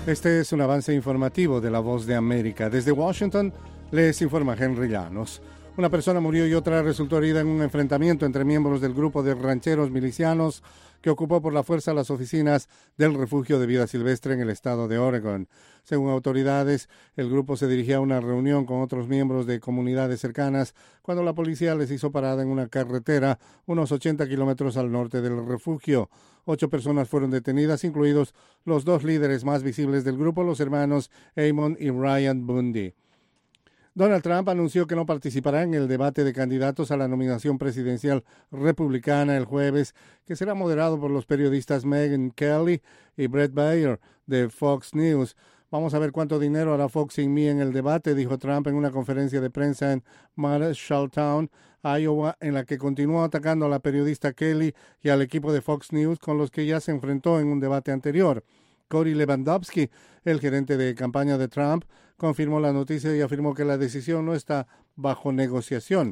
Este es un avance informativo de La Voz de América. Desde Washington les informa Henry Llanos. Una persona murió y otra resultó herida en un enfrentamiento entre miembros del grupo de rancheros milicianos que ocupó por la fuerza las oficinas del refugio de vida silvestre en el estado de Oregon. Según autoridades, el grupo se dirigía a una reunión con otros miembros de comunidades cercanas cuando la policía les hizo parada en una carretera unos 80 kilómetros al norte del refugio. 8 personas fueron detenidas, incluidos los 2 líderes más visibles del grupo, los hermanos Amon y Ryan Bundy. Donald Trump anunció que no participará en el debate de candidatos a la nominación presidencial republicana el jueves, que será moderado por los periodistas Megyn Kelly y Bret Baier de Fox News. Vamos a ver cuánto dinero hará Fox sin mí en el debate, dijo Trump en una conferencia de prensa en Marshalltown, Iowa, en la que continuó atacando a la periodista Kelly y al equipo de Fox News con los que ya se enfrentó en un debate anterior. Cory Lewandowski, el gerente de campaña de Trump, confirmó la noticia y afirmó que la decisión no está bajo negociación.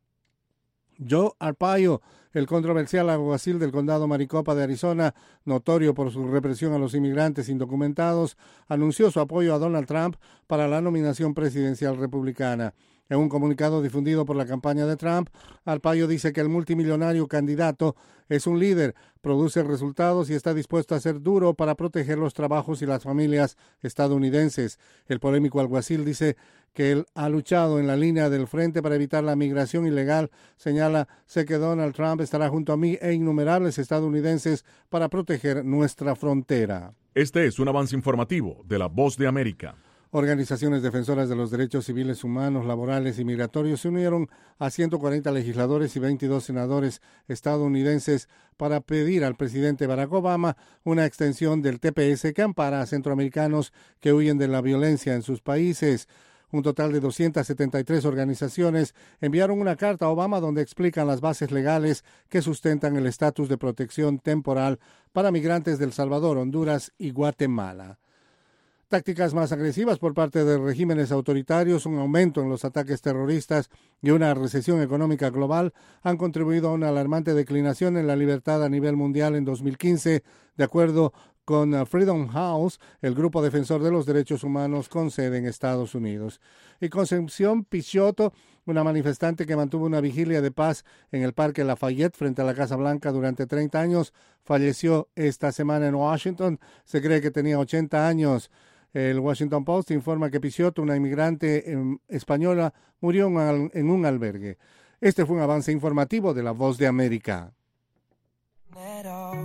Joe Arpaio, el controversial alguacil del condado Maricopa de Arizona, notorio por su represión a los inmigrantes indocumentados, anunció su apoyo a Donald Trump para la nominación presidencial republicana. En un comunicado difundido por la campaña de Trump, Arpaio dice que el multimillonario candidato es un líder, produce resultados y está dispuesto a ser duro para proteger los trabajos y las familias estadounidenses. El polémico alguacil dice que él ha luchado en la línea del frente para evitar la migración ilegal. Señala, sé que Donald Trump estará junto a mí e innumerables estadounidenses para proteger nuestra frontera. Este es un avance informativo de La Voz de América. Organizaciones defensoras de los derechos civiles, humanos, laborales y migratorios se unieron a 140 legisladores y 22 senadores estadounidenses para pedir al presidente Barack Obama una extensión del TPS que ampara a centroamericanos que huyen de la violencia en sus países. Un total de 273 organizaciones enviaron una carta a Obama donde explican las bases legales que sustentan el estatus de protección temporal para migrantes de El Salvador, Honduras y Guatemala. Tácticas más agresivas por parte de regímenes autoritarios, un aumento en los ataques terroristas y una recesión económica global han contribuido a una alarmante declinación en la libertad a nivel mundial en 2015, de acuerdo con Freedom House, el grupo defensor de los derechos humanos con sede en Estados Unidos. Y Concepción Picciotto, una manifestante que mantuvo una vigilia de paz en el Parque Lafayette frente a la Casa Blanca durante 30 años, falleció esta semana en Washington. Se cree que tenía 80 años. El Washington Post informa que Picciotto, una inmigrante española, murió en un albergue. Este fue un avance informativo de La Voz de América.